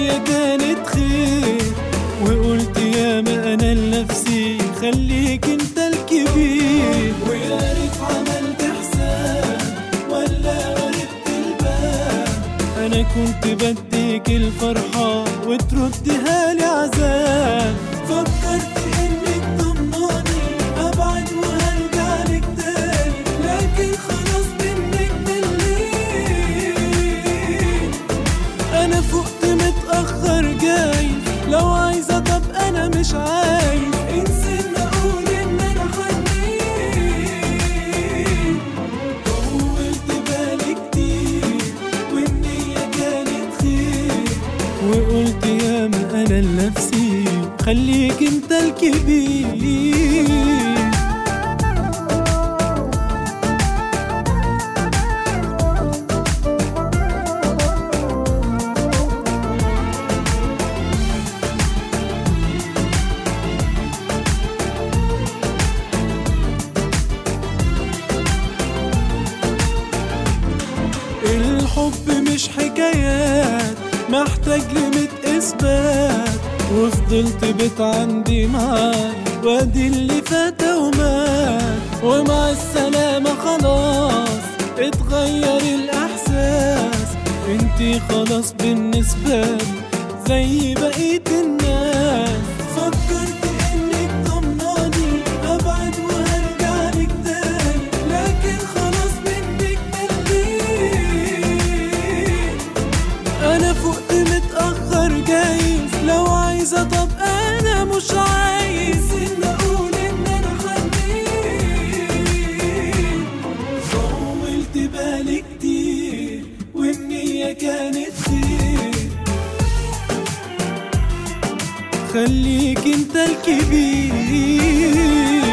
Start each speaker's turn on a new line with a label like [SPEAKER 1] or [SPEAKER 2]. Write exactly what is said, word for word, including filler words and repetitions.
[SPEAKER 1] والنية كانت خير، وقلت يا ما انا لنفسي خليك انت الكبير. ويا ريت عملت حساب ولا غربت الباب، انا كنت بديك الفرحة وتردها لي عذاب. فكرت انك ضمناني ابعد وهرجع لك تاني، لكن خلاص منك مليت. انا فقت متأخر جاي، لو عايزة طب انا مش عايز. انسى ان اقول ان انا حنين، طولت بالي كتير والنية كانت خير، وقلت يا ما انا لنفسي خليك انت الكبير. الحب مش حكايات محتاج لمية اثبات، وفضلت بيت عندي معاك وادي اللي فات ومات. ومع السلامة خلاص اتغير الاحساس، انتي خلاص بالنسبة لي زي بقية الناس. فكرت انك ضمناني ابعد وهرجع لك تاني، لكن خلاص منك مليت. انا فقت متأخر جايز، لو عايزة طب انا مش عايز. ان اقول ان انا حنين، طولت بالي كتير والنية كانت خير، خليك انت الكبير.